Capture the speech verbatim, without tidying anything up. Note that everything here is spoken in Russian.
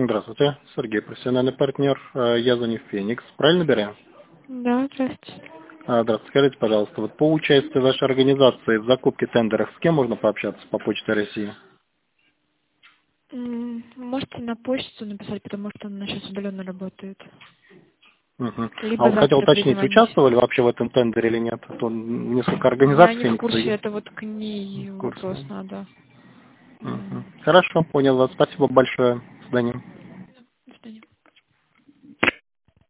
Здравствуйте, Сергей, профессиональный партнер. Э, Я звоню в Феникс. Правильно берем? Да, здравствуйте. А, Здравствуйте, скажите, пожалуйста, вот по участию вашей организации в закупке тендеров с кем можно пообщаться по Почте России? М, Можете на почту написать, потому что она сейчас удаленно работает. Мгм. А Либо вот хотел завтра уточнить, перезвонить. участвовали вообще в этом тендере или нет? А то несколько Я организаций не в Феникса курсе, есть. это вот к ней В вопрос курсе. надо. Мгм. М. Хорошо, понял вас. Спасибо большое. До свидания.